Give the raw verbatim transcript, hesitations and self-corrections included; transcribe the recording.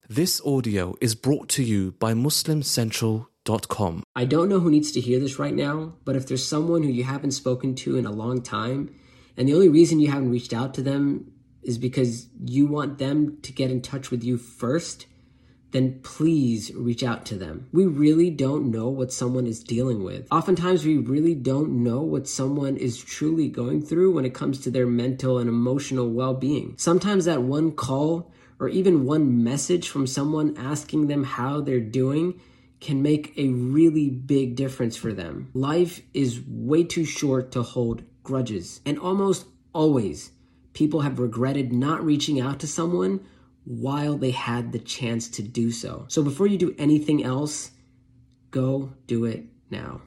This audio is brought to you by muslim central dot com. I don't know who needs to hear this right now, but if there's someone who you haven't spoken to in a long time, and the only reason you haven't reached out to them is because you want them to get in touch with you first, then please reach out to them. We really don't know what someone is dealing with. Oftentimes, we really don't know what someone is truly going through when it comes to their mental and emotional well-being. Sometimes that one call or even one message from someone asking them how they're doing can make a really big difference for them. Life is way too short to hold grudges. And almost always, people have regretted not reaching out to someone while they had the chance to do so. So before you do anything else, go do it now.